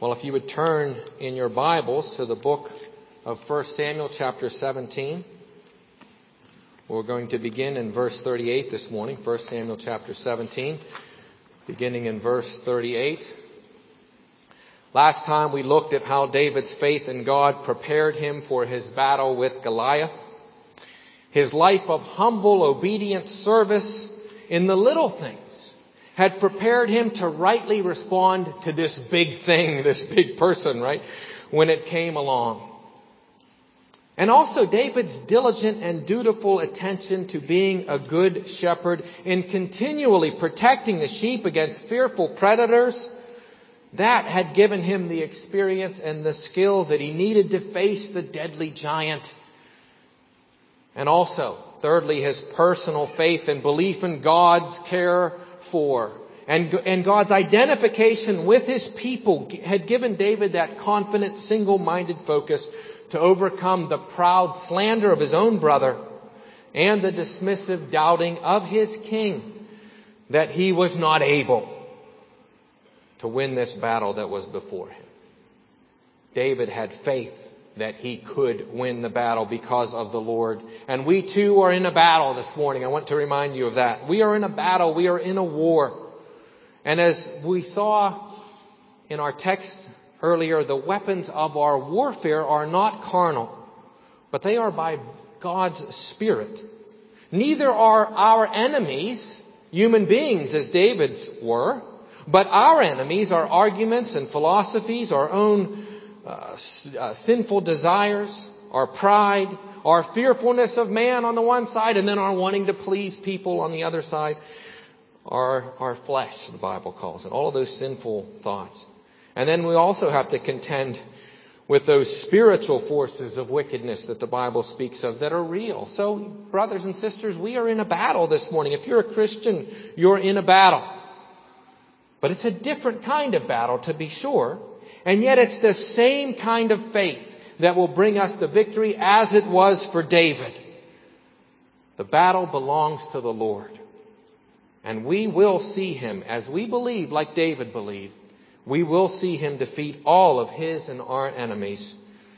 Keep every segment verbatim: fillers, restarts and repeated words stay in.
Well, if you would turn in your Bibles to the book of First Samuel chapter seventeen. We're going to begin in verse thirty-eight this morning. First Samuel chapter seventeen, beginning in verse thirty-eight. Last time we looked at how David's faith in God prepared him for his battle with Goliath. His life of humble, obedient service in the little things had prepared him to rightly respond to this big thing, this big person, right, when it came along. And also David's diligent and dutiful attention to being a good shepherd in continually protecting the sheep against fearful predators, that had given him the experience and the skill that he needed to face the deadly giant. And also, thirdly, his personal faith and belief in God's care for and, and God's identification with his people had given David that confident, single-minded focus to overcome the proud slander of his own brother and the dismissive doubting of his king that he was not able to win this battle that was before him. David had faith that he could win the battle because of the Lord. And we too are in a battle this morning. I want to remind you of that. We are in a battle. We are in a war. And as we saw in our text earlier, the weapons of our warfare are not carnal, but they are by God's Spirit. Neither are our enemies human beings as David's were, but our enemies are arguments and philosophies, our own uh, uh, sinful desires, our pride, our fearfulness of man on the one side, and then our wanting to please people on the other side. Our, our flesh, the Bible calls it. All of those sinful thoughts. And then we also have to contend with those spiritual forces of wickedness that the Bible speaks of that are real. So, brothers and sisters, we are in a battle this morning. If you're a Christian, you're in a battle. But it's a different kind of battle, to be sure. And yet it's the same kind of faith that will bring us the victory as it was for David. The battle belongs to the Lord. And we will see him, as we believe, like David believed, we will see him defeat all of his and our enemies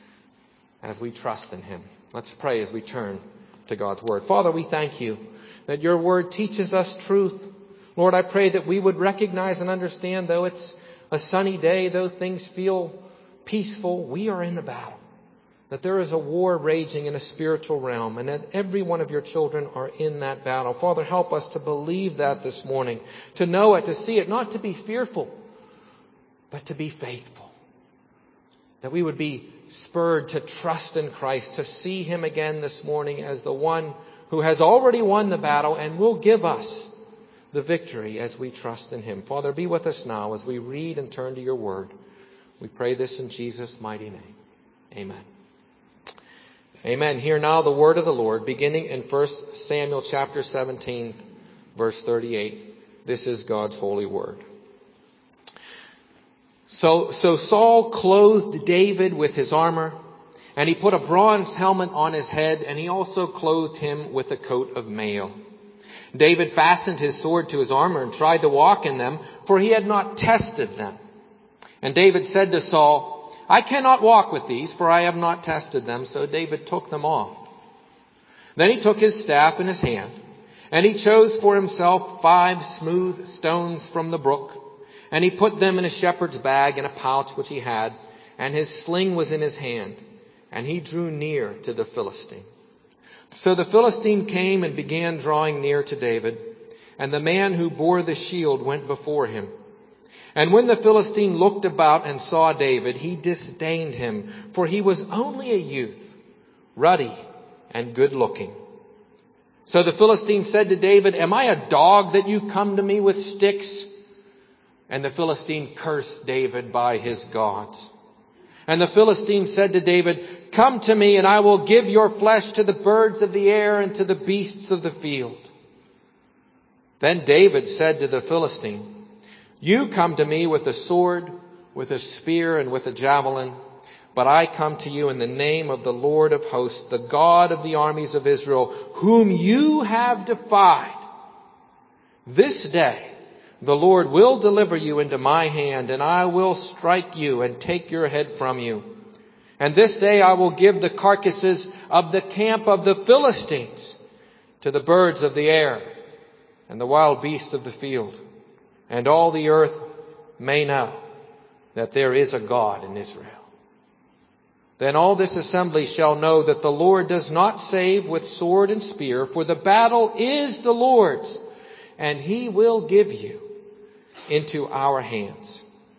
as we trust in him. Let's pray as we turn to God's Word. Father, we thank you that your Word teaches us truth. Lord, I pray that we would recognize and understand, though it's a sunny day, though things feel peaceful, we are in a battle. That there is a war raging in a spiritual realm, and that every one of your children are in that battle. Father, help us to believe that this morning, to know it, to see it, not to be fearful, but to be faithful. That we would be spurred to trust in Christ, to see him again this morning as the one who has already won the battle and will give us the victory as we trust in him. Father, be with us now as we read and turn to your word. We pray this in Jesus' mighty name. Amen. Amen. Hear now the word of the Lord, beginning in First Samuel chapter seventeen, verse thirty-eight. This is God's holy word. So, so Saul clothed David with his armor, and he put a bronze helmet on his head, and he also clothed him with a coat of mail. David fastened his sword to his armor and tried to walk in them, for he had not tested them. And David said to Saul, I cannot walk with these, for I have not tested them. So David took them off. Then he took his staff in his hand, and he chose for himself five smooth stones from the brook, and he put them in a shepherd's bag in a pouch which he had, and his sling was in his hand, and he drew near to the Philistine. So the Philistine came and began drawing near to David, and the man who bore the shield went before him. And when the Philistine looked about and saw David, he disdained him, for he was only a youth, ruddy and good-looking. So the Philistine said to David, Am I a dog that you come to me with sticks? And the Philistine cursed David by his gods. And the Philistine said to David, Come to me, and I will give your flesh to the birds of the air and to the beasts of the field. Then David said to the Philistine, You come to me with a sword, with a spear, and with a javelin, but I come to you in the name of the Lord of hosts, the God of the armies of Israel, whom you have defied. This day The Lord will deliver you into my hand, and I will strike you and take your head from you. And this day I will give the carcasses of the camp of the Philistines to the birds of the air and the wild beasts of the field. And all the earth may know that there is a God in Israel. Then all this assembly shall know that the Lord does not save with sword and spear, for the battle is the Lord's, and he will give you into our hands.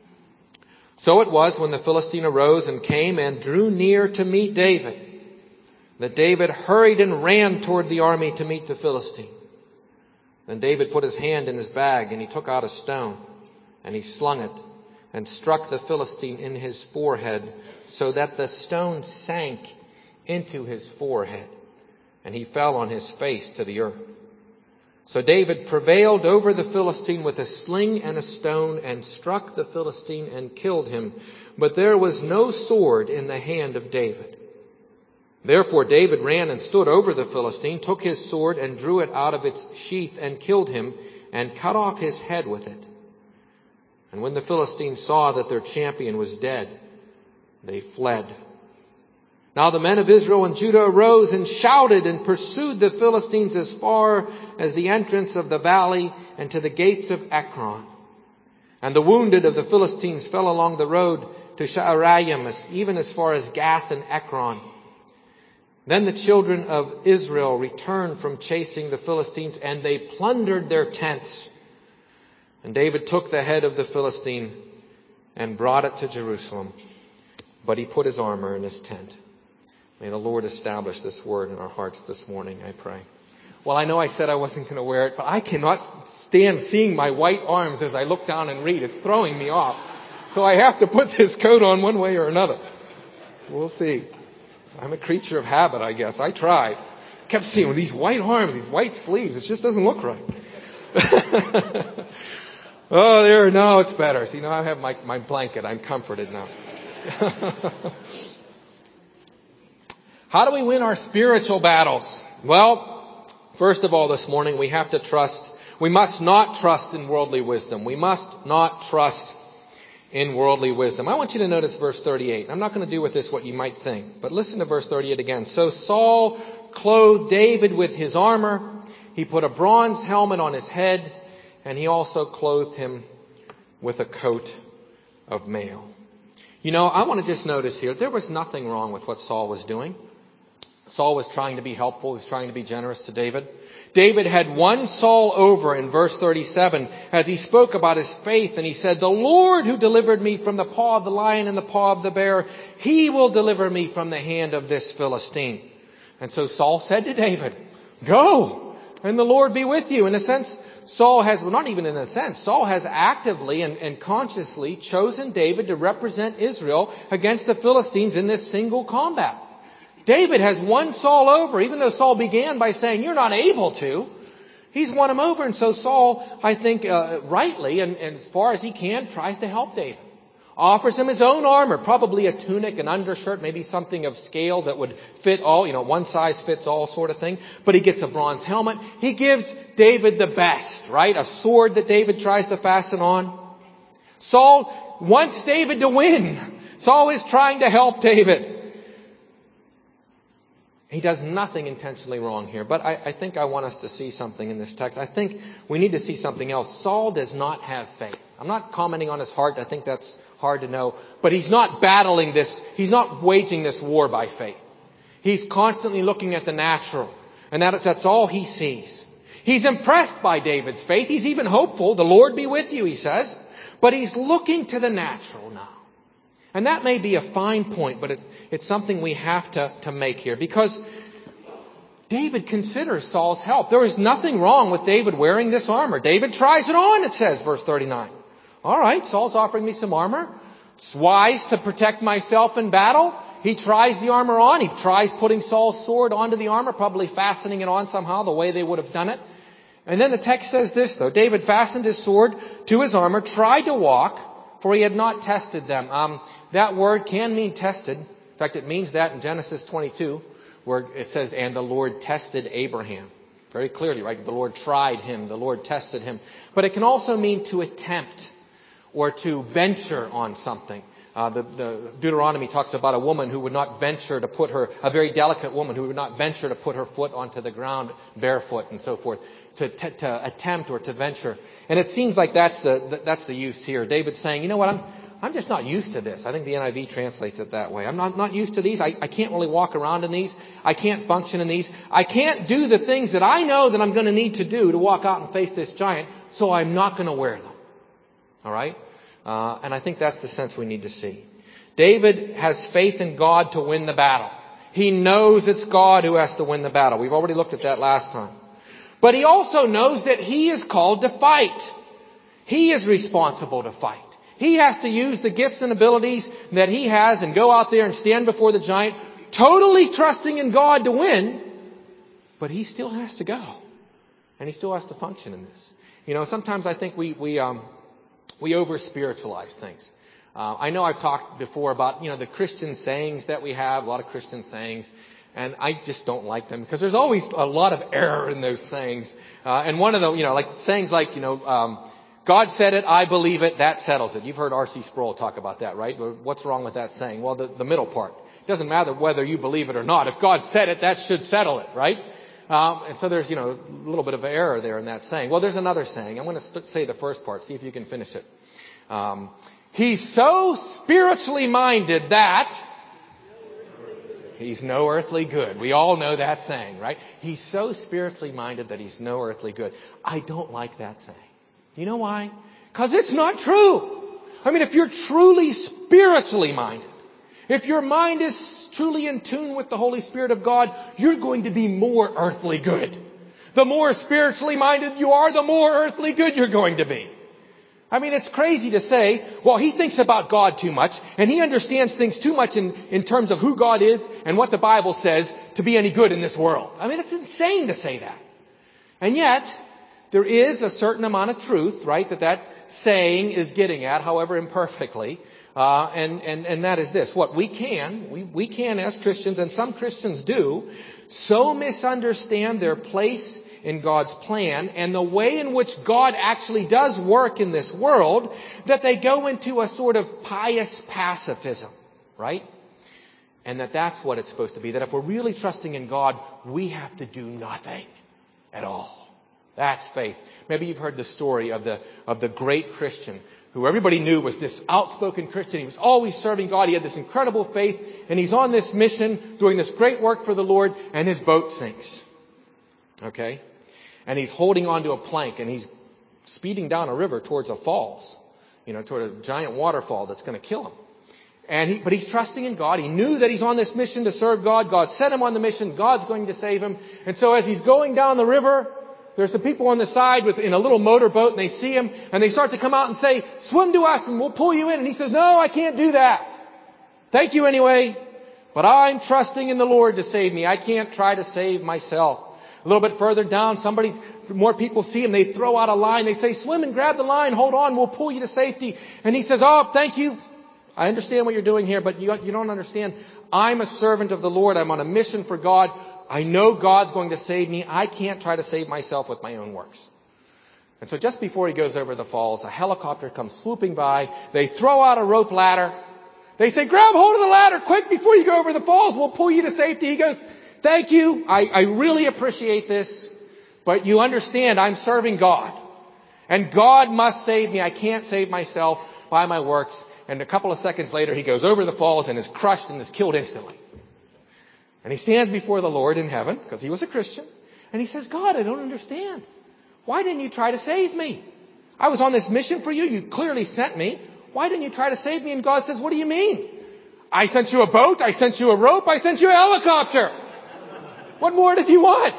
So it was when the Philistine arose and came and drew near to meet David, that David hurried and ran toward the army to meet the Philistine. Then David put his hand in his bag, and he took out a stone, and he slung it, and struck the Philistine in his forehead, so that the stone sank into his forehead, and he fell on his face to the earth. So David prevailed over the Philistine with a sling and a stone, and struck the Philistine and killed him. But there was no sword in the hand of David. Therefore David ran and stood over the Philistine, took his sword and drew it out of its sheath and killed him, and cut off his head with it. And when the Philistines saw that their champion was dead, they fled. Now the men of Israel and Judah arose and shouted and pursued the Philistines as far as the entrance of the valley and to the gates of Ekron. And the wounded of the Philistines fell along the road to Sha'araim, even as far as Gath and Ekron. Then the children of Israel returned from chasing the Philistines, and they plundered their tents. And David took the head of the Philistine and brought it to Jerusalem, but he put his armor in his tent. May the Lord establish this word in our hearts this morning, I pray. Well, I know I said I wasn't going to wear it, but I cannot stand seeing my white arms as I look down and read. It's throwing me off. So I have to put this coat on one way or another. We'll see. I'm a creature of habit, I guess. I tried. Kept seeing with these white arms, these white sleeves. It just doesn't look right. Oh, there, no, it's better. See, now I have my, my blanket. I'm comforted now. How do we win our spiritual battles? Well, first of all, this morning, we have to trust. We must not trust in worldly wisdom. We must not trust in worldly wisdom. I want you to notice verse thirty-eight. I'm not going to do with this what you might think, but listen to verse thirty-eight again. So Saul clothed David with his armor. He put a bronze helmet on his head, and he also clothed him with a coat of mail. You know, I want to just notice here, there was nothing wrong with what Saul was doing. Saul was trying to be helpful. He was trying to be generous to David. David had won Saul over in verse thirty-seven as he spoke about his faith, and he said, "The Lord who delivered me from the paw of the lion and the paw of the bear, he will deliver me from the hand of this Philistine." And so Saul said to David, "Go, and the Lord be with you." In a sense, Saul has, well, not even in a sense, Saul has actively and, and consciously chosen David to represent Israel against the Philistines in this single combat. David has won Saul over, even though Saul began by saying, "You're not able to." He's won him over. And so Saul, I think, uh, rightly, and, and as far as he can, tries to help David. Offers him his own armor, probably a tunic, an undershirt, maybe something of scale that would fit all, you know, one size fits all sort of thing. But he gets a bronze helmet. He gives David the best, right? A sword that David tries to fasten on. Saul wants David to win. Saul is trying to help David. He does nothing intentionally wrong here. But I, I think I want us to see something in this text. I think we need to see something else. Saul does not have faith. I'm not commenting on his heart. I think that's hard to know. But he's not battling this. He's not waging this war by faith. He's constantly looking at the natural. And that, that's all he sees. He's impressed by David's faith. He's even hopeful. "The Lord be with you," he says. But he's looking to the natural now. And that may be a fine point, but it, it's something we have to, to make here. Because David considers Saul's help. There is nothing wrong with David wearing this armor. David tries it on, it says, verse thirty-nine. All right, Saul's offering me some armor. It's wise to protect myself in battle. He tries the armor on. He tries putting Saul's sword onto the armor, probably fastening it on somehow the way they would have done it. And then the text says this, though. David fastened his sword to his armor, tried to walk, for he had not tested them. Um, that word can mean tested. In fact, it means that in Genesis twenty-two, where it says, "And the Lord tested Abraham." very clearly, right? The Lord tried him. The Lord tested him. But it can also mean to attempt or to venture on something. Uh, the, the Deuteronomy talks about a woman who would not venture to put her, a very delicate woman who would not venture to put her foot onto the ground barefoot and so forth, to, to, to attempt or to venture. And it seems like that's the, that's the use here. David's saying, you know what, I'm, I'm just not used to this. I think the N I V translates it that way. I'm not, not used to these. I, I can't really walk around in these. I can't function in these. I can't do the things that I know that I'm going to need to do to walk out and face this giant, so I'm not going to wear them. All right? Uh, and I think that's the sense we need to see. David has faith in God to win the battle. He knows it's God who has to win the battle. We've already looked at that last time. But he also knows that he is called to fight. He is responsible to fight. He has to use the gifts and abilities that he has and go out there and stand before the giant, totally trusting in God to win. But he still has to go. And he still has to function in this. You know, sometimes I think we, we, um, we over-spiritualize things. Uh, I know I've talked before about, you know, the Christian sayings that we have, a lot of Christian sayings, and I just don't like them because there's always a lot of error in those sayings. Uh, and one of them, you know, like sayings like, you know, um, God said it, I believe it, that settles it. You've heard R C Sproul talk about that, right? What's wrong with that saying? Well, the, the middle part. It doesn't matter whether you believe it or not. If God said it, that should settle it, right? Um, and so there's, you know, a little bit of error there in that saying. Well, there's another saying. I'm going to st- say the first part, see if you can finish it. Um, he's so spiritually minded that he's no earthly good. We all know that saying, right? He's so spiritually minded that he's no earthly good. I don't like that saying. You know why? Because it's not true. I mean, if you're truly spiritually minded, if your mind is truly in tune with the Holy Spirit of God, you're going to be more earthly good. The more spiritually minded you are, the more earthly good you're going to be. I mean, it's crazy to say, well, he thinks about God too much, and he understands things too much in, in terms of who God is and what the Bible says to be any good in this world. I mean, it's insane to say that. And yet, there is a certain amount of truth, right, that that saying is getting at, however imperfectly. Uh, and, and, and that is this. What we can, we, we can as Christians, and some Christians do, so misunderstand their place in God's plan and the way in which God actually does work in this world that they go into a sort of pious pacifism, right? And that that's what it's supposed to be. That if we're really trusting in God, we have to do nothing at all. That's faith. Maybe you've heard the story of the, of the great Christian who everybody knew was this outspoken Christian. He was always serving God. He had this incredible faith, and he's on this mission doing this great work for the Lord, and his boat sinks. Okay? And he's holding onto a plank, and he's speeding down a river towards a falls, you know, toward a giant waterfall that's going to kill him. And he, but he's trusting in God. He knew that he's on this mission to serve God. God sent him on the mission. God's going to save him. And so as he's going down the river, there's some people on the side with, in a little motorboat, and they see him, and they start to come out and say, swim to us and we'll pull you in. And he says, no, I can't do that. Thank you anyway, but I'm trusting in the Lord to save me. I can't try to save myself. A little bit further down, somebody, more people see him. They throw out a line. They say, swim and grab the line. Hold on. We'll pull you to safety. And he says, oh, thank you. I understand what you're doing here, but you, you don't understand. I'm a servant of the Lord. I'm on a mission for God. I know God's going to save me. I can't try to save myself with my own works. And so just before he goes over the falls, a helicopter comes swooping by. They throw out a rope ladder. They say, grab hold of the ladder quick before you go over the falls. We'll pull you to safety. He goes, thank you. I, I really appreciate this. But you understand, I'm serving God. And God must save me. I can't save myself by my works. And a couple of seconds later, he goes over the falls and is crushed and is killed instantly. And he stands before the Lord in heaven, because he was a Christian, and he says, God, I don't understand. Why didn't you try to save me? I was on this mission for you. You clearly sent me. Why didn't you try to save me? And God says, what do you mean? I sent you a boat. I sent you a rope. I sent you a helicopter. What more did you want?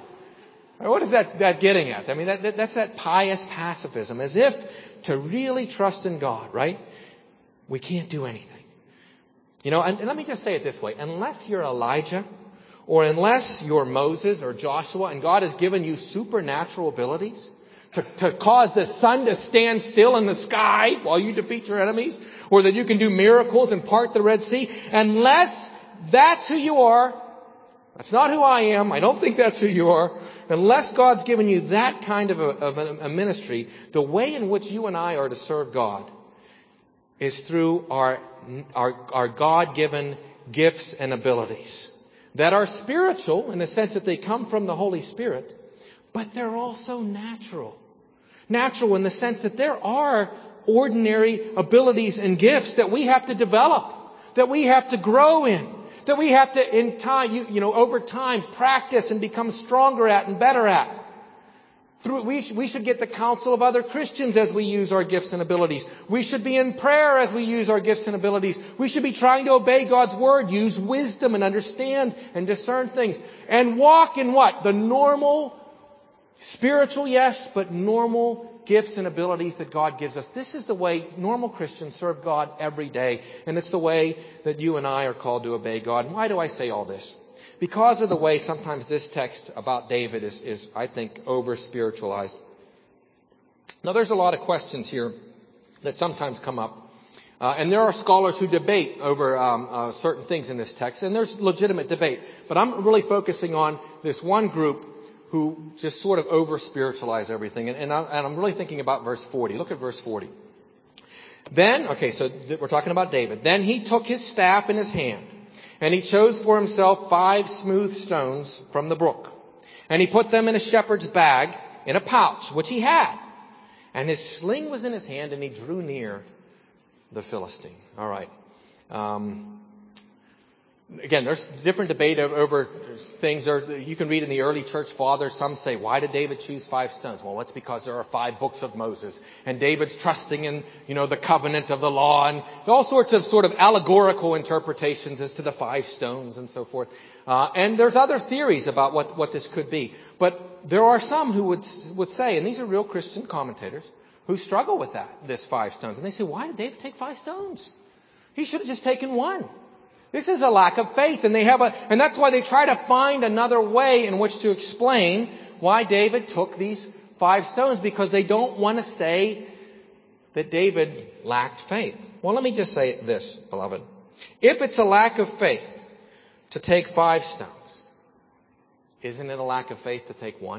What is that, that getting at? I mean, that, that, that's that pious pacifism, as if to really trust in God, right? We can't do anything. You know, and, and let me just say it this way. Unless you're Elijah, or unless you're Moses or Joshua, and God has given you supernatural abilities to, to cause the sun to stand still in the sky while you defeat your enemies, or that you can do miracles and part the Red Sea, unless that's who you are, that's not who I am, I don't think that's who you are, unless God's given you that kind of a, of a, a ministry, the way in which you and I are to serve God is through our, our, our God-given gifts and abilities that are spiritual in the sense that they come from the Holy Spirit, but they're also natural. Natural in the sense that there are ordinary abilities and gifts that we have to develop, that we have to grow in, that we have to, in time, you, you know, over time, practice and become stronger at and better at. Through, we, sh- we should get the counsel of other Christians as we use our gifts and abilities. We should be in prayer as we use our gifts and abilities. We should be trying to obey God's Word, use wisdom and understand and discern things. And walk in what? The normal, spiritual, yes, but normal gifts and abilities that God gives us. This is the way normal Christians serve God every day. And it's the way that you and I are called to obey God. And why do I say all this? Because of the way sometimes this text about David is, is I think, over-spiritualized. Now, there's a lot of questions here that sometimes come up. Uh, and there are scholars who debate over um, uh, certain things in this text. And there's legitimate debate. But I'm really focusing on this one group who just sort of over-spiritualize everything. And, and, I, and I'm really thinking about verse forty. Look at verse forty. Then, okay, so th- we're talking about David. Then he took his staff in his hand, and he chose for himself five smooth stones from the brook. And he put them in a shepherd's bag in a pouch, which he had. And his sling was in his hand, and he drew near the Philistine. All right. Um, Again, there's different debate over things. You can read in the early church fathers, some say, why did David choose five stones? Well, it's because there are five books of Moses. And David's trusting in, you know, the covenant of the law and all sorts of sort of allegorical interpretations as to the five stones and so forth. Uh, and there's other theories about what, what this could be. But there are some who would, would say, and these are real Christian commentators, who struggle with that, this five stones. And they say, why did David take five stones? He should have just taken one. This is a lack of faith, and they have a, and that's why they try to find another way in which to explain why David took these five stones, because they don't want to say that David lacked faith. Well, let me just say this, beloved. If it's a lack of faith to take five stones, isn't it a lack of faith to take one?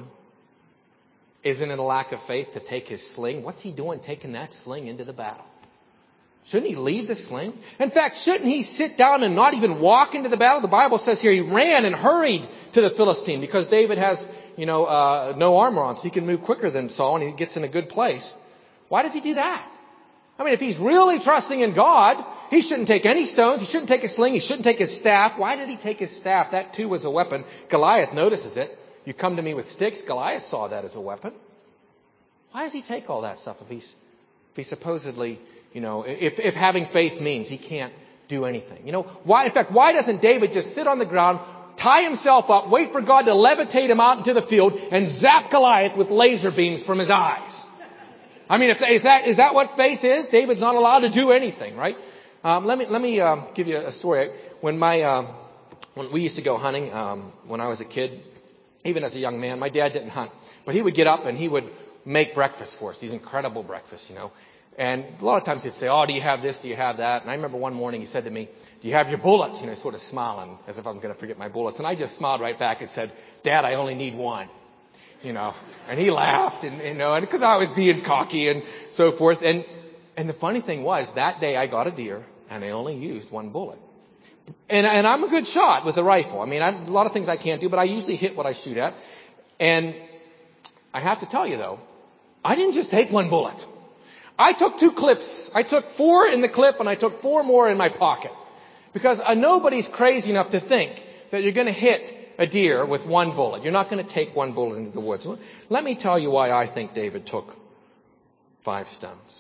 Isn't it a lack of faith to take his sling? What's he doing taking that sling into the battle? Shouldn't he leave the sling? In fact, shouldn't he sit down and not even walk into the battle? The Bible says here he ran and hurried to the Philistine because David has, you know, uh, no armor on, so he can move quicker than Saul and he gets in a good place. Why does he do that? I mean, if he's really trusting in God, he shouldn't take any stones. He shouldn't take a sling. He shouldn't take his staff. Why did he take his staff? That too was a weapon. Goliath notices it. You come to me with sticks. Goliath saw that as a weapon. Why does he take all that stuff if he's, if he supposedly, you know, if, if having faith means he can't do anything? You know, why, in fact, why doesn't David just sit on the ground, tie himself up, wait for God to levitate him out into the field and zap Goliath with laser beams from his eyes? I mean, if, is that, is that what faith is? David's not allowed to do anything, right? Um, let me, let me, um, give you a story. When my, um, when we used to go hunting, um, when I was a kid, even as a young man, my dad didn't hunt, but he would get up and he would make breakfast for us, these incredible breakfasts, you know. And a lot of times he'd say, oh, do you have this? Do you have that? And I remember one morning he said to me, do you have your bullets? You know, sort of smiling as if I'm going to forget my bullets. And I just smiled right back and said, Dad, I only need one. You know, and he laughed and, you know, and because I was being cocky and so forth. And, and the funny thing was that day I got a deer and I only used one bullet. And, and I'm a good shot with a rifle. I mean, I, a lot of things I can't do, but I usually hit what I shoot at. And I have to tell you though, I didn't just take one bullet. I took two clips. I took four in the clip and I took four more in my pocket. Because uh, nobody's crazy enough to think that you're going to hit a deer with one bullet. You're not going to take one bullet into the woods. Let me tell you why I think David took five stones.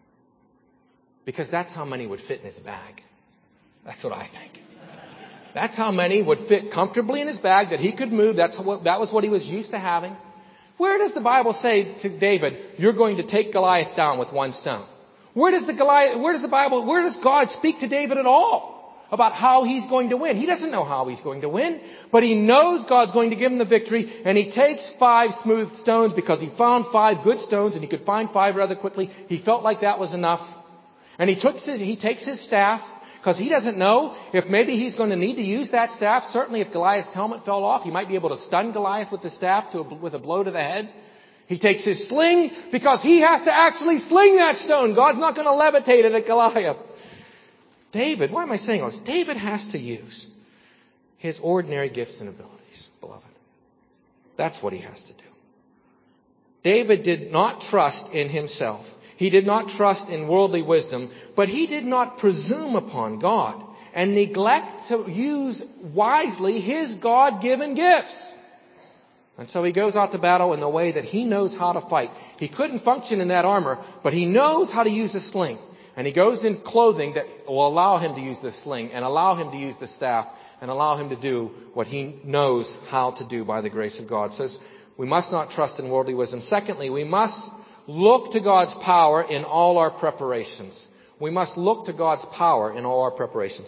Because that's how many would fit in his bag. That's what I think. That's how many would fit comfortably in his bag that he could move. That's what, that was what he was used to having. Where does the Bible say to David, you're going to take Goliath down with one stone? Where does the Goliath, where does the Bible, where does God speak to David at all about how he's going to win? He doesn't know how he's going to win, but he knows God's going to give him the victory, and he takes five smooth stones because he found five good stones and he could find five rather quickly. He felt like that was enough. And he took his, he takes his staff because he doesn't know if maybe he's going to need to use that staff. Certainly if Goliath's helmet fell off, he might be able to stun Goliath with the staff to a, with a blow to the head. He takes his sling because he has to actually sling that stone. God's not going to levitate it at Goliath. David, why am I saying all this? David has to use his ordinary gifts and abilities, beloved. That's what he has to do. David did not trust in himself. He did not trust in worldly wisdom, but he did not presume upon God and neglect to use wisely his God-given gifts. And so he goes out to battle in the way that he knows how to fight. He couldn't function in that armor, but he knows how to use a sling. And he goes in clothing that will allow him to use the sling and allow him to use the staff and allow him to do what he knows how to do by the grace of God. So we must not trust in worldly wisdom. Secondly, we must look to God's power in all our preparations. We must look to God's power in all our preparations.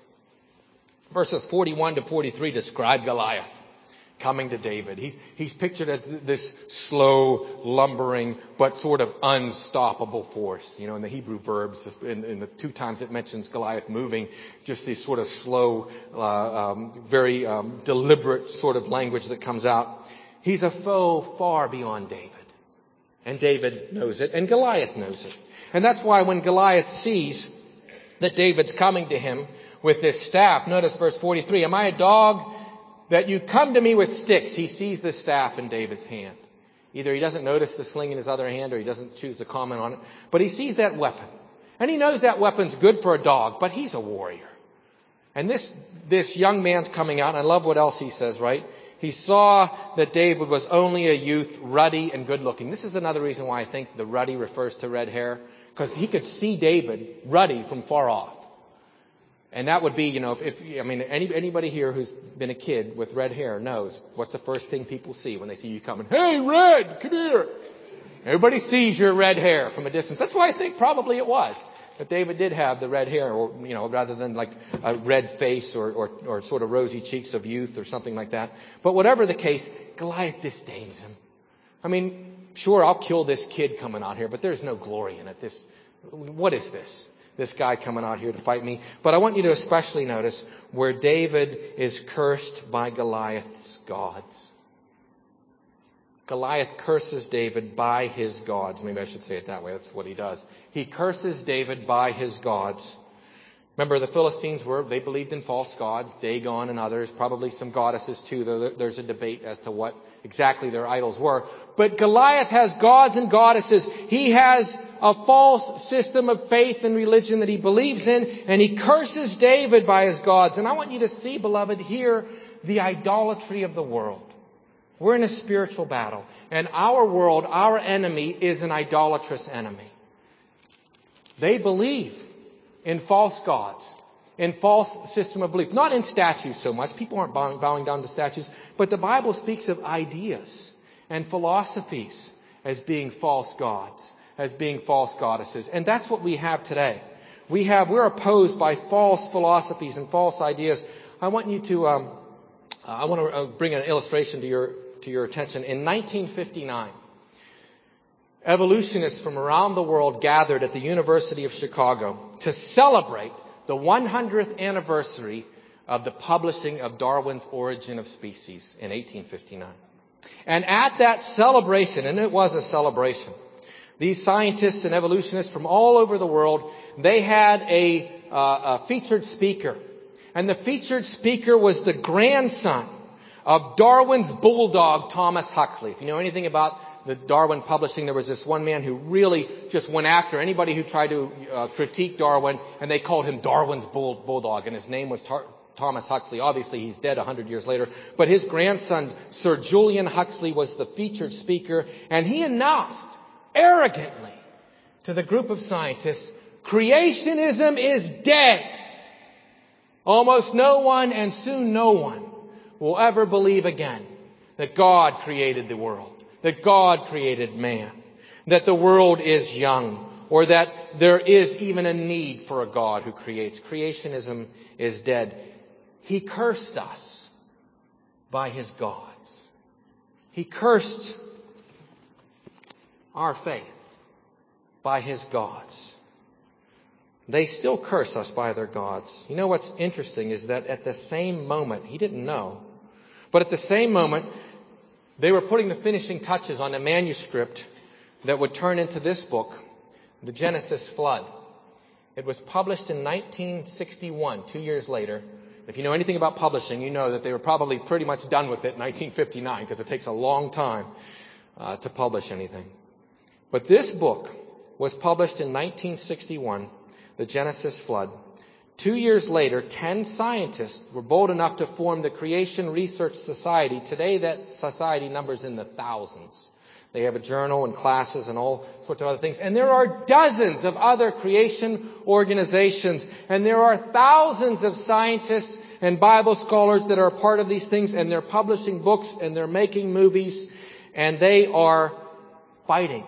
Verses forty-one to forty-three describe Goliath coming to David. He's, he's pictured as this slow, lumbering, but sort of unstoppable force. You know, in the Hebrew verbs, in, in the two times it mentions Goliath moving, just this sort of slow, uh, um, very um, deliberate sort of language that comes out. He's a foe far beyond David. And David knows it, and Goliath knows it. And that's why when Goliath sees that David's coming to him with this staff, notice verse forty-three, am I a dog that you come to me with sticks? He sees the staff in David's hand. Either he doesn't notice the sling in his other hand or he doesn't choose to comment on it. But he sees that weapon. And he knows that weapon's good for a dog, but he's a warrior. And this, this young man's coming out, and I love what else he says, right? He saw that David was only a youth, ruddy and good looking. This is another reason why I think the ruddy refers to red hair. Because he could see David ruddy from far off. And that would be, you know, if, if I mean, any, anybody here who's been a kid with red hair knows what's the first thing people see when they see you coming. Hey, Red, come here. Everybody sees your red hair from a distance. That's why I think probably it was that David did have the red hair, or, you know, rather than like a red face or, or, or sort of rosy cheeks of youth or something like that. But whatever the case, Goliath disdains him. I mean, sure, I'll kill this kid coming out here, but there's no glory in it. This, what is this? This guy coming out here to fight me. But I want you to especially notice where David is cursed by Goliath's gods. Goliath curses David by his gods. Maybe I should say it that way. That's what he does. He curses David by his gods. Remember, the Philistines were, they believed in false gods, Dagon and others, probably some goddesses too. There's a debate as to what exactly their idols were. But Goliath has gods and goddesses. He has a false system of faith and religion that he believes in, and he curses David by his gods. And I want you to see, beloved, here the idolatry of the world. We're in a spiritual battle, and our world, our enemy, is an idolatrous enemy. They believe in false gods, in false system of belief. Not in statues so much. People aren't bowing, bowing down to statues. But the Bible speaks of ideas and philosophies as being false gods, as being false goddesses. And that's what we have today. We have, we're opposed by false philosophies and false ideas. I want you to, um, I want to bring an illustration to your, to your attention. In nineteen fifty-nine, evolutionists from around the world gathered at the University of Chicago to celebrate the one hundredth anniversary of the publishing of Darwin's Origin of Species in eighteen fifty-nine. And at that celebration, and it was a celebration, these scientists and evolutionists from all over the world, they had a, uh, a featured speaker. And the featured speaker was the grandson of Darwin's bulldog, Thomas Huxley. If you know anything about the Darwin publishing, there was this one man who really just went after anybody who tried to uh, critique Darwin, and they called him Darwin's bull, bulldog, and his name was Tar- Thomas Huxley. Obviously, he's dead a hundred years later, but his grandson, Sir Julian Huxley, was the featured speaker, and he announced arrogantly to the group of scientists, creationism is dead. Almost no one, and soon no one, will ever believe again that God created the world, that God created man, that the world is young, or that there is even a need for a God who creates. Creationism is dead. He cursed us by his gods. He cursed our faith by his gods. they still curse us by their gods. You know what's interesting is that at the same moment, he didn't know, but at the same moment, they were putting the finishing touches on a manuscript that would turn into this book, the Genesis flood. It was published in nineteen sixty-one, two years later. If you know anything about publishing, you know that they were probably pretty much done with it in nineteen fifty-nine, because it takes a long time uh, to publish anything. But this book was published in nineteen sixty-one, the Genesis flood. Two years later, ten scientists were bold enough to form the Creation Research Society. Today, that society numbers in the thousands. They have a journal and classes and all sorts of other things. And there are dozens of other creation organizations. And there are thousands of scientists and Bible scholars that are part of these things. And they're publishing books and they're making movies. And they are fighting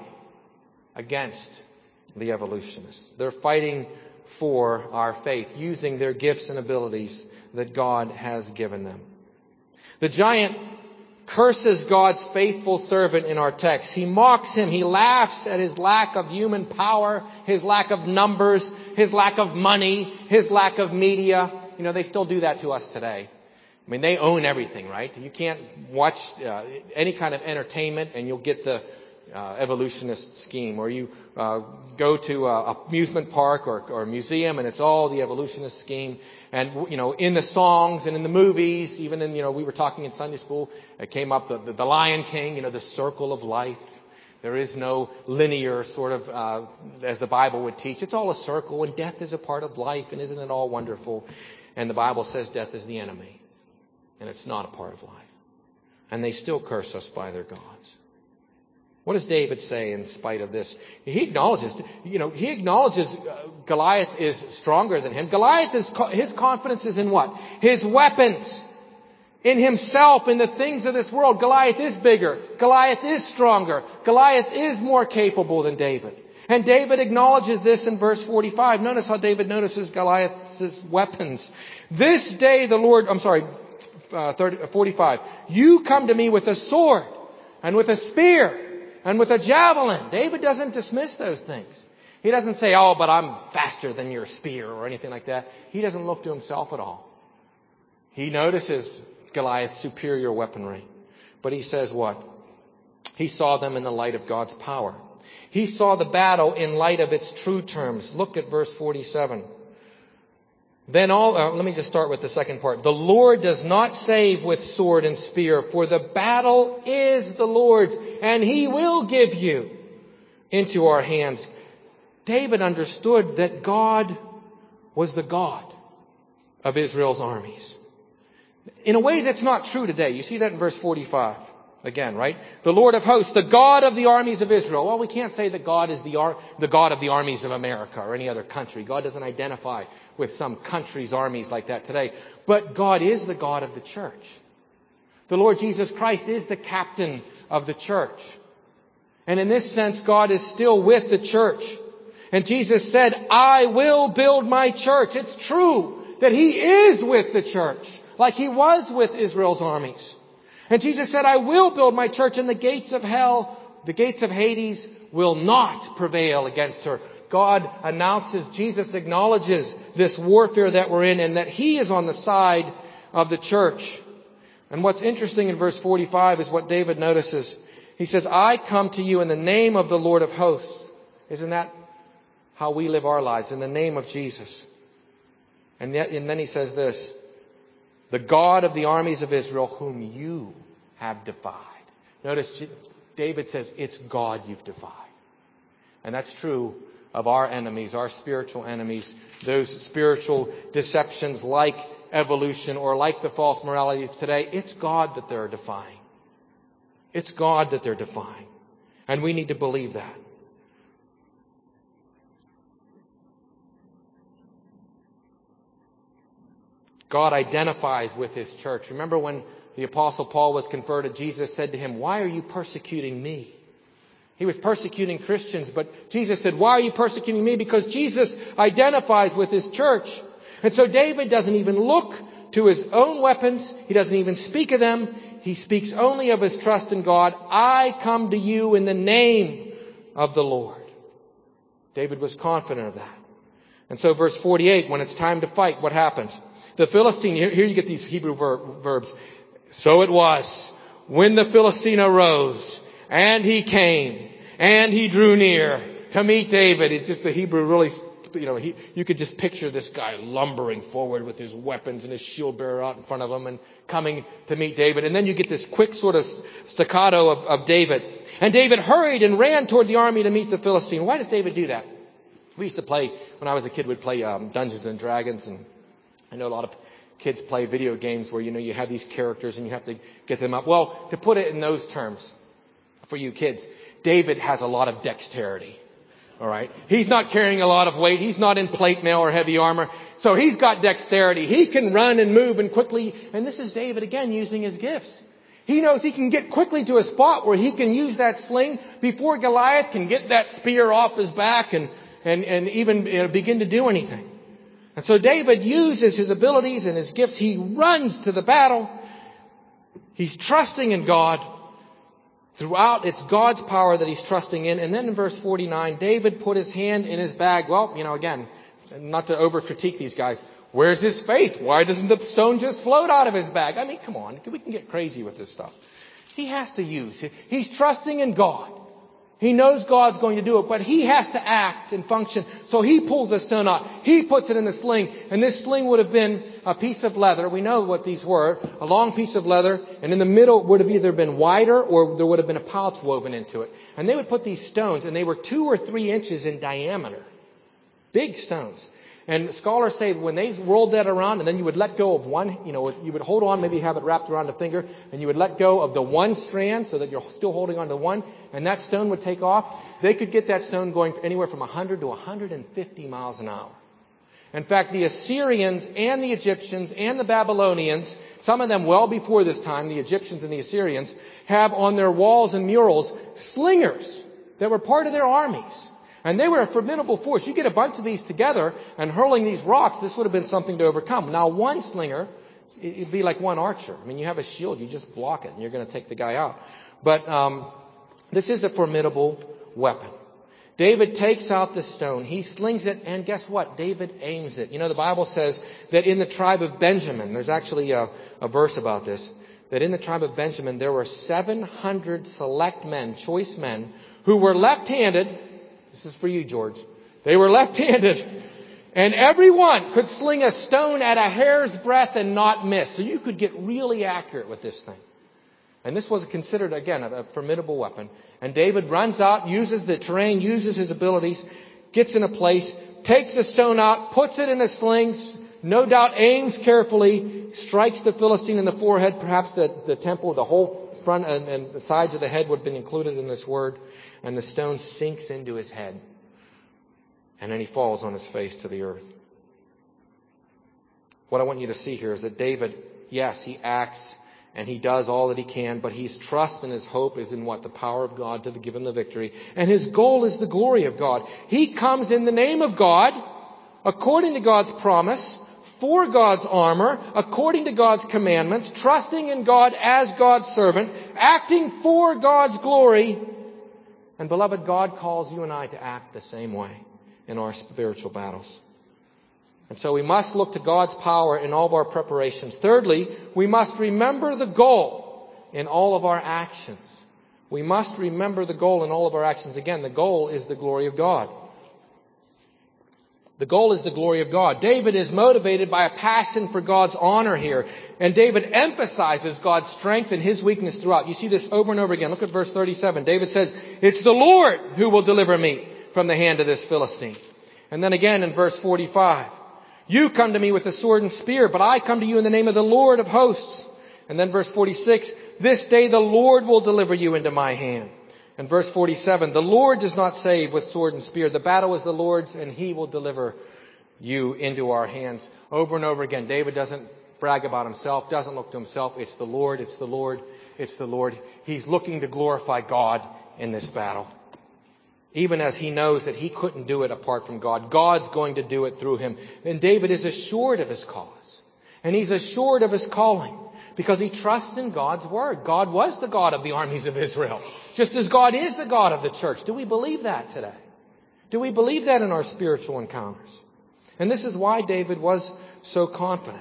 against the evolutionists. They're fighting for our faith, using their gifts and abilities that God has given them. The giant curses God's faithful servant in our text. He mocks him. He laughs at his lack of human power, his lack of numbers, his lack of money, his lack of media. You know, they still do that to us today. I mean, they own everything, right? You can't watch uh, any kind of entertainment and you'll get the uh, evolutionist scheme. Or you uh, go to a amusement park or, or a museum and it's all the evolutionist scheme. And, you know, in the songs and in the movies, even in, you know, we were talking in Sunday school, it came up, the, the, the Lion King, you know, the circle of life. There is no linear sort of, uh, as the Bible would teach. It's all a circle, and death is a part of life, and isn't it all wonderful? And the Bible says death is the enemy, and it's not a part of life. And they still curse us by their gods. What does David say in spite of this? He acknowledges, you know, he acknowledges uh, Goliath is stronger than him. Goliath is, his confidence is in what? His weapons. In himself, in the things of this world. Goliath is bigger. Goliath is stronger. Goliath is more capable than David. And David acknowledges this in verse forty-five. Notice how David notices Goliath's weapons. This day the Lord, I'm sorry, uh, thirty, forty-five. You come to me with a sword and with a spear and with a javelin. David doesn't dismiss those things. He doesn't say, oh, but I'm faster than your spear or anything like that. He doesn't look to himself at all. He notices Goliath's superior weaponry. But he says what? He saw them in the light of God's power. He saw the battle in light of its true terms. Look at verse forty-seven. Then all, uh, let me just start with the second part. The Lord does not save with sword and spear, for the battle is the Lord's, and He will give you into our hands. David understood that God was the God of Israel's armies. In a way that's not true today. You see that in verse forty-five. Again, right? The Lord of hosts, the God of the armies of Israel. Well, we can't say that God is the, ar- the God of the armies of America or any other country. God doesn't identify with some country's armies like that today. But God is the God of the church. The Lord Jesus Christ is the captain of the church. And in this sense, God is still with the church. And Jesus said, I will build my church. It's true that He is with the church, like He was with Israel's armies. And Jesus said, I will build my church, and the gates of hell, the gates of Hades, will not prevail against her. God announces, Jesus acknowledges this warfare that we're in, and that He is on the side of the church. And what's interesting in verse forty-five is what David notices. He says, I come to you in the name of the Lord of hosts. Isn't that how we live our lives? In the name of Jesus. And, yet, and then he says this, the God of the armies of Israel, whom you have defied. Notice David says, it's God you've defied. And that's true of our enemies, our spiritual enemies, those spiritual deceptions like evolution or like the false morality of today. It's God that they're defying. It's God that they're defying. And we need to believe that. God identifies with His church. Remember when the Apostle Paul was converted, Jesus said to him, why are you persecuting me? He was persecuting Christians, but Jesus said, why are you persecuting me? Because Jesus identifies with His church. And so David doesn't even look to his own weapons. He doesn't even speak of them. He speaks only of his trust in God. I come to you in the name of the Lord. David was confident of that. And so verse forty-eight, when it's time to fight, what happens? The Philistine, here you get these Hebrew ver- verbs. So it was, when the Philistine arose, and he came, and he drew near to meet David. It's just the Hebrew really, you know, he, you could just picture this guy lumbering forward with his weapons and his shield bearer out in front of him and coming to meet David. And then you get this quick sort of staccato of, of David. And David hurried and ran toward the army to meet the Philistine. Why does David do that? We used to play, when I was a kid, we'd play um, Dungeons and Dragons, and I know a lot of kids play video games where, you know, you have these characters and you have to get them up. Well, to put it in those terms, for you kids, David has a lot of dexterity. All right. He's not carrying a lot of weight. He's not in plate mail or heavy armor. So he's got dexterity. He can run and move and quickly. And this is David again using his gifts. He knows he can get quickly to a spot where he can use that sling before Goliath can get that spear off his back and, and, and even you know, begin to do anything. And so David uses his abilities and his gifts. He runs to the battle. He's trusting in God. Throughout, it's God's power that he's trusting in. And then in verse forty-nine, David put his hand in his bag. Well, you know, again, not to over-critique these guys. Where's his faith? Why doesn't the stone just float out of his bag? I mean, come on. We can get crazy with this stuff. He has to use. He's trusting in God. He knows God's going to do it, but he has to act and function. So he pulls a stone out. He puts it in the sling. And this sling would have been a piece of leather. We know what these were. A long piece of leather. And in the middle would have either been wider or there would have been a pouch woven into it. And they would put these stones, and they were two or three inches in diameter. Big stones. And scholars say when they rolled that around, and then you would let go of one, you know, you would hold on, maybe have it wrapped around the finger, and you would let go of the one strand so that you're still holding on to one, and that stone would take off. They could get that stone going anywhere from one hundred to one hundred fifty miles an hour. In fact, the Assyrians and the Egyptians and the Babylonians, some of them well before this time, the Egyptians and the Assyrians, have on their walls and murals slingers that were part of their armies. And they were a formidable force. You get a bunch of these together and hurling these rocks, this would have been something to overcome. Now, one slinger, it'd be like one archer. I mean, you have a shield, you just block it, and you're going to take the guy out. But um, this is a formidable weapon. David takes out the stone. He slings it, and guess what? David aims it. You know, the Bible says that in the tribe of Benjamin, there's actually a, a verse about this, that in the tribe of Benjamin, there were seven hundred select men, choice men, who were left-handed. This is for you, George. They were left-handed. And everyone could sling a stone at a hair's breadth and not miss. So you could get really accurate with this thing. And this was considered, again, a, a formidable weapon. And David runs out, uses the terrain, uses his abilities, gets in a place, takes the stone out, puts it in a sling, no doubt aims carefully, strikes the Philistine in the forehead. Perhaps the, the temple, the whole front and, and the sides of the head would have been included in this word. And the stone sinks into his head. And then he falls on his face to the earth. What I want you to see here is that David, yes, he acts and he does all that he can, but his trust and his hope is in what? The power of God to give him the victory. And his goal is the glory of God. He comes in the name of God, according to God's promise, for God's armor, according to God's commandments, trusting in God as God's servant, acting for God's glory. And beloved, God calls you and I to act the same way in our spiritual battles. And so we must look to God's power in all of our preparations. Thirdly, we must remember the goal in all of our actions. We must remember the goal in all of our actions. Again, the goal is the glory of God. The goal is the glory of God. David is motivated by a passion for God's honor here. And David emphasizes God's strength and his weakness throughout. You see this over and over again. Look at verse thirty-seven. David says, "It's the Lord who will deliver me from the hand of this Philistine." And then again in verse forty-five, "You come to me with a sword and spear, but I come to you in the name of the Lord of hosts." And then verse forty-six, "This day the Lord will deliver you into my hand." And verse forty-seven, "The Lord does not save with sword and spear. The battle is the Lord's, and he will deliver you into our hands." Over and over again, David doesn't brag about himself, doesn't look to himself. It's the Lord, it's the Lord, it's the Lord. He's looking to glorify God in this battle. Even as he knows that he couldn't do it apart from God. God's going to do it through him. And David is assured of his cause. And he's assured of his calling. Because he trusts in God's word. God was the God of the armies of Israel. Just as God is the God of the church. Do we believe that today? Do we believe that in our spiritual encounters? And this is why David was so confident.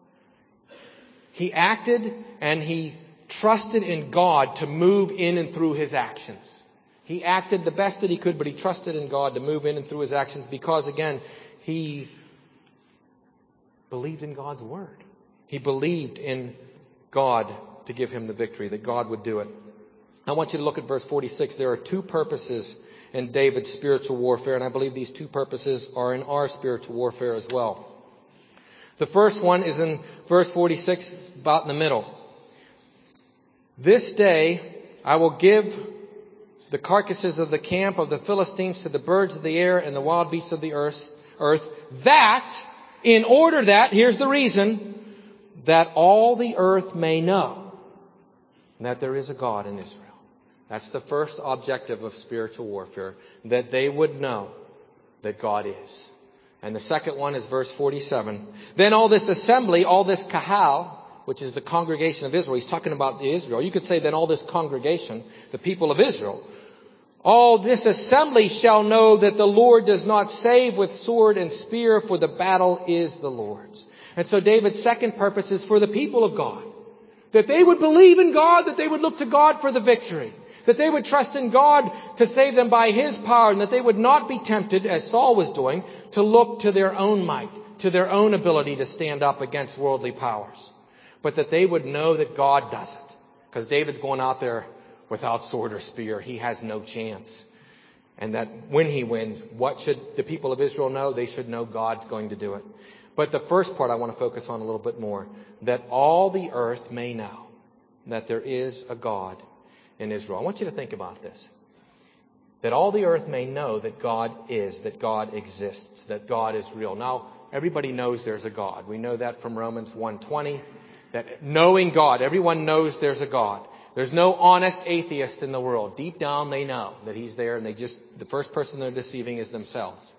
He acted and he trusted in God to move in and through his actions. He acted the best that he could, but he trusted in God to move in and through his actions because, again, he believed in God's word. He believed in God to give him the victory, that God would do it. I want you to look at verse forty-six. There are two purposes in David's spiritual warfare, and I believe these two purposes are in our spiritual warfare as well. The first one is in verse forty-six, about in the middle. This day I will give the carcasses of the camp of the Philistines to the birds of the air and the wild beasts of the earth, earth, that, in order that, here's the reason, that all the earth may know that there is a God in Israel. That's the first objective of spiritual warfare, that they would know that God is. And the second one is verse forty-seven. Then all this assembly, all this kahal, which is the congregation of Israel, he's talking about the Israel. You could say then all this congregation, the people of Israel, all this assembly shall know that the Lord does not save with sword and spear, for the battle is the Lord's. And so David's second purpose is for the people of God. That they would believe in God, that they would look to God for the victory. That they would trust in God to save them by His power, and that they would not be tempted, as Saul was doing, to look to their own might, to their own ability to stand up against worldly powers. But that they would know that God does it. Because David's going out there without sword or spear. He has no chance. And that when he wins, what should the people of Israel know? They should know God's going to do it. But the first part I want to focus on a little bit more. That all the earth may know that there is a God in Israel. I want you to think about this. That all the earth may know that God is, that God exists, that God is real. Now, everybody knows there's a God. We know that from Romans one twenty. That knowing God, everyone knows there's a God. There's no honest atheist in the world. Deep down they know that He's there, and they just, the first person they're deceiving is themselves.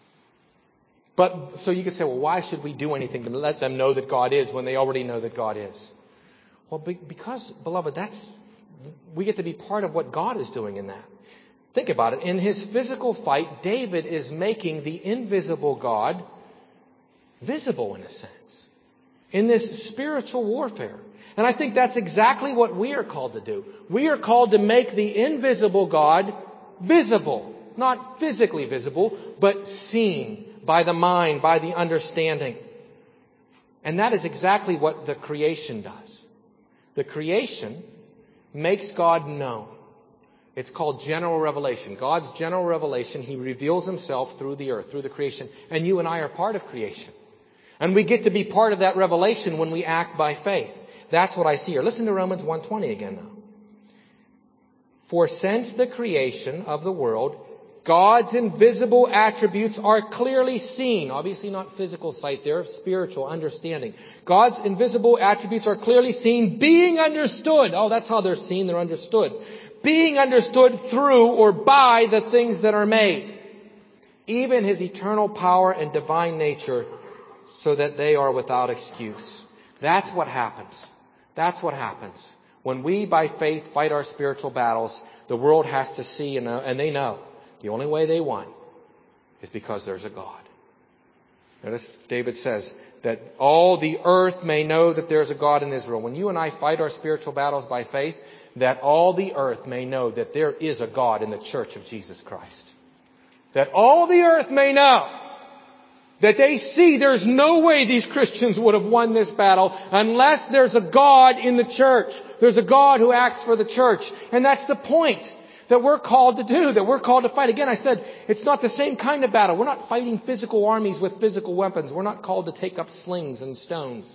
But, so you could say, well, why should we do anything to let them know that God is when they already know that God is? Well, because, beloved, that's, we get to be part of what God is doing in that. Think about it. In his physical fight, David is making the invisible God visible in a sense. In this spiritual warfare. And I think that's exactly what we are called to do. We are called to make the invisible God visible. Not physically visible, but seen by the mind, by the understanding. And that is exactly what the creation does. The creation makes God known. It's called general revelation. God's general revelation, He reveals Himself through the earth, through the creation. And you and I are part of creation. And we get to be part of that revelation when we act by faith. That's what I see here. Listen to Romans one twenty again now. For since the creation of the world, God's invisible attributes are clearly seen. Obviously not physical sight there, spiritual understanding. God's invisible attributes are clearly seen, being understood. Oh, that's how they're seen, they're understood. Being understood through or by the things that are made. Even His eternal power and divine nature, so that they are without excuse. That's what happens. That's what happens. When we, by faith, fight our spiritual battles, the world has to see and, know, and they know the only way they won is because there's a God. Notice David says that all the earth may know that there's a God in Israel. When you and I fight our spiritual battles by faith, that all the earth may know that there is a God in the church of Jesus Christ. That all the earth may know. That they see there's no way these Christians would have won this battle unless there's a God in the church. There's a God who acts for the church. And that's the point that we're called to do, that we're called to fight. Again, I said, it's not the same kind of battle. We're not fighting physical armies with physical weapons. We're not called to take up slings and stones.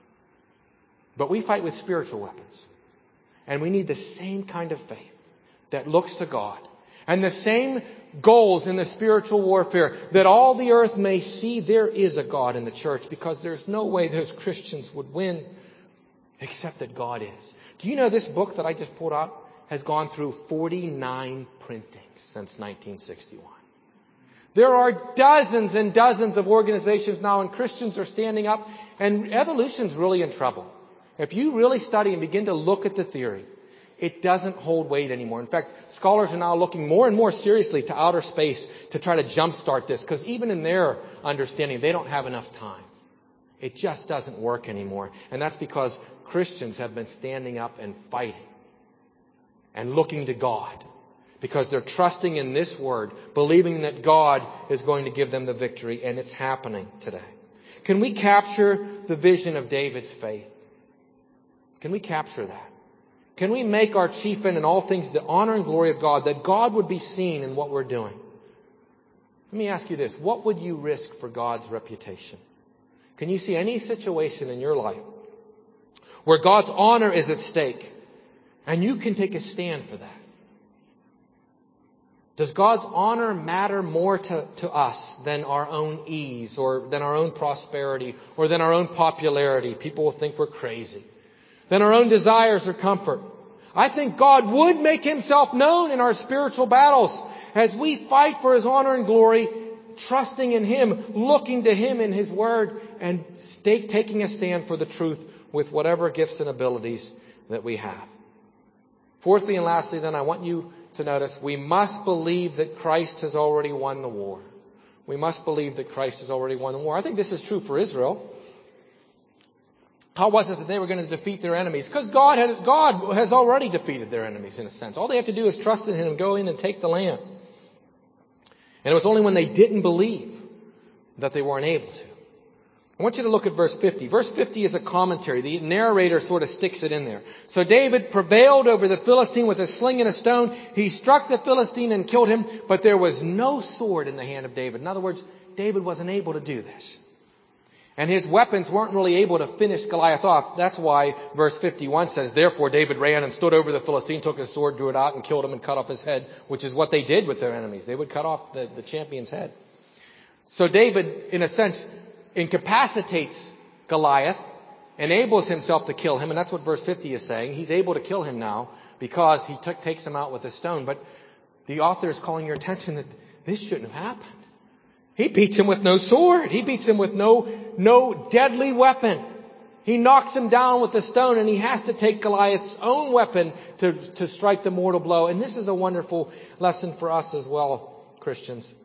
But we fight with spiritual weapons. And we need the same kind of faith that looks to God. And the same goals in the spiritual warfare, that all the earth may see there is a God in the church, because there's no way those Christians would win except that God is. Do you know this book that I just pulled out has gone through forty-nine printings since nineteen sixty-one? There are dozens and dozens of organizations now, and Christians are standing up, and evolution's really in trouble. If you really study and begin to look at the theory, it doesn't hold weight anymore. In fact, scholars are now looking more and more seriously to outer space to try to jumpstart this, because even in their understanding, they don't have enough time. It just doesn't work anymore. And that's because Christians have been standing up and fighting and looking to God, because they're trusting in this word, believing that God is going to give them the victory, and it's happening today. Can we capture the vision of David's faith? Can we capture that? Can we make our chief end in all things the honor and glory of God, that God would be seen in what we're doing? Let me ask you this. What would you risk for God's reputation? Can you see any situation in your life where God's honor is at stake and you can take a stand for that? Does God's honor matter more to, to us than our own ease or than our own prosperity or than our own popularity? People will think we're crazy. Than our own desires or comfort. I think God would make himself known in our spiritual battles as we fight for his honor and glory, trusting in him, looking to him in his word, and stay, taking a stand for the truth with whatever gifts and abilities that we have. Fourthly and lastly, then, I want you to notice, we must believe that Christ has already won the war. We must believe that Christ has already won the war. I think this is true for Israel. How was it that they were going to defeat their enemies? Because God has, God has already defeated their enemies, in a sense. All they have to do is trust in him and go in and take the land. And it was only when they didn't believe that they weren't able to. I want you to look at verse fifty. Verse fifty is a commentary. The narrator sort of sticks it in there. So David prevailed over the Philistine with a sling and a stone. He struck the Philistine and killed him, but there was no sword in the hand of David. In other words, David wasn't able to do this. And his weapons weren't really able to finish Goliath off. That's why verse fifty-one says, therefore David ran and stood over the Philistine, took his sword, drew it out, and killed him and cut off his head, which is what they did with their enemies. They would cut off the, the champion's head. So David, in a sense, incapacitates Goliath, enables himself to kill him, and that's what verse fifty is saying. He's able to kill him now because he took, takes him out with a stone. But the author is calling your attention that this shouldn't have happened. He beats him with no sword. He beats him with no, no deadly weapon. He knocks him down with a stone, and he has to take Goliath's own weapon to, to strike the mortal blow. And this is a wonderful lesson for us as well, Christians.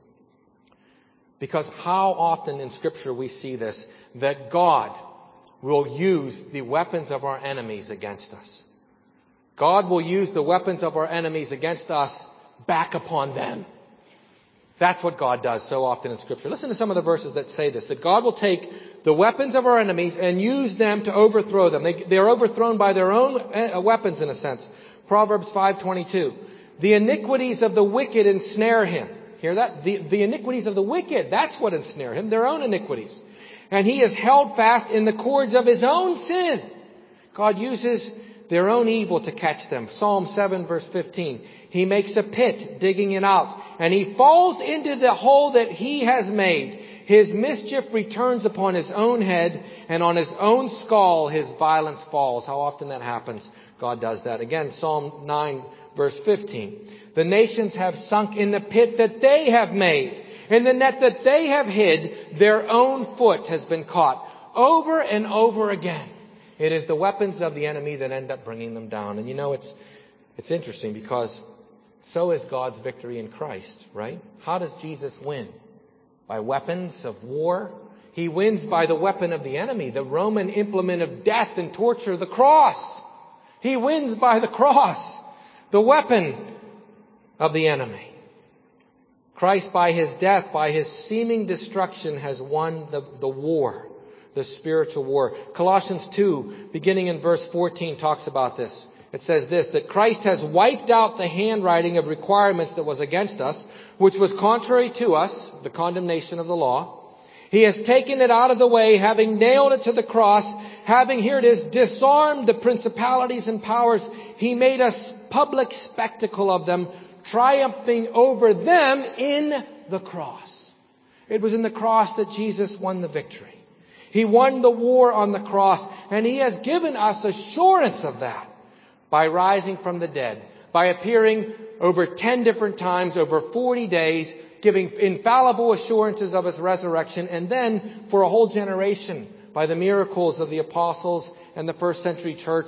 Because how often in Scripture we see this, that God will use the weapons of our enemies against us. God will use the weapons of our enemies against us back upon them. That's what God does so often in Scripture. Listen to some of the verses that say this, that God will take the weapons of our enemies and use them to overthrow them. They, they are overthrown by their own weapons, in a sense. Proverbs five twenty-two. The iniquities of the wicked ensnare him. Hear that? The, the iniquities of the wicked, that's what ensnare him, their own iniquities. And he is held fast in the cords of his own sin. God uses their own evil to catch them. Psalm seven verse fifteen. He makes a pit, digging it out, and he falls into the hole that he has made. His mischief returns upon his own head, and on his own skull his violence falls. How often that happens? God does that. Again, Psalm nine verse fifteen. The nations have sunk in the pit that they have made. In the net that they have hid, their own foot has been caught. Over and over again. It is the weapons of the enemy that end up bringing them down. And you know, it's it's interesting because so is God's victory in Christ, right? How does Jesus win? By weapons of war? He wins by the weapon of the enemy, the Roman implement of death and torture, the cross. He wins by the cross, the weapon of the enemy. Christ, by his death, by his seeming destruction, has won the, the war, the spiritual war. Colossians two, beginning in verse fourteen, talks about this. It says this, that Christ has wiped out the handwriting of requirements that was against us, which was contrary to us, the condemnation of the law. He has taken it out of the way, having nailed it to the cross, having, here it is, disarmed the principalities and powers. He made a public spectacle of them, triumphing over them in the cross. It was in the cross that Jesus won the victory. He won the war on the cross, and he has given us assurance of that by rising from the dead, by appearing over ten different times, over forty days, giving infallible assurances of his resurrection, and then for a whole generation by the miracles of the apostles and the first century church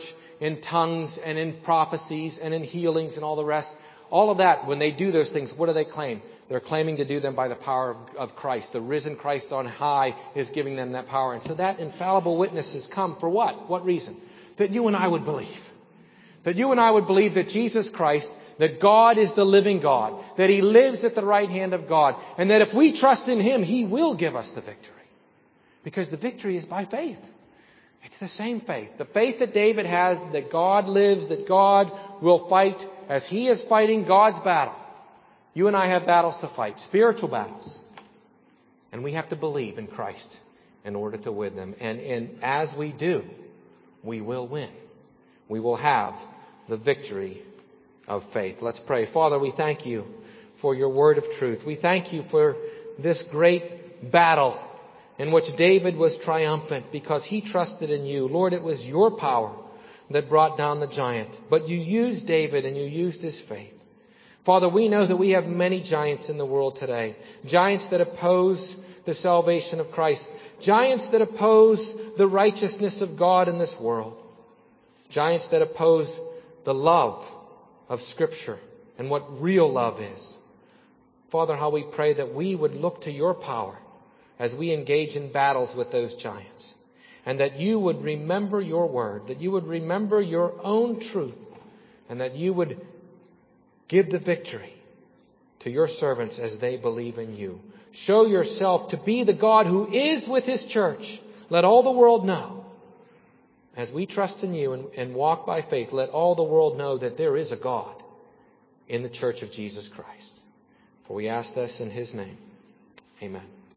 in tongues and in prophecies and in healings and all the rest. All of that, when they do those things, what do they claim? They're claiming to do them by the power of, of Christ. The risen Christ on high is giving them that power. And so that infallible witness has come for what? What reason? That you and I would believe. That you and I would believe that Jesus Christ, that God is the living God, that He lives at the right hand of God, and that if we trust in Him, He will give us the victory. Because the victory is by faith. It's the same faith. The faith that David has, that God lives, that God will fight as he is fighting God's battle. You and I have battles to fight, spiritual battles. And we have to believe in Christ in order to win them. And, and as we do, we will win. We will have the victory of faith. Let's pray. Father, we thank you for your word of truth. We thank you for this great battle in which David was triumphant because he trusted in you. Lord, it was your power that brought down the giant. But you used David and you used his faith. Father, we know that we have many giants in the world today. Giants that oppose the salvation of Christ. Giants that oppose the righteousness of God in this world. Giants that oppose the love of Scripture and what real love is. Father, how we pray that we would look to your power as we engage in battles with those giants. And that you would remember your word, that you would remember your own truth, and that you would give the victory to your servants as they believe in you. Show yourself to be the God who is with his church. Let all the world know. As we trust in you and, and walk by faith, let all the world know that there is a God in the church of Jesus Christ. For we ask this in his name. Amen.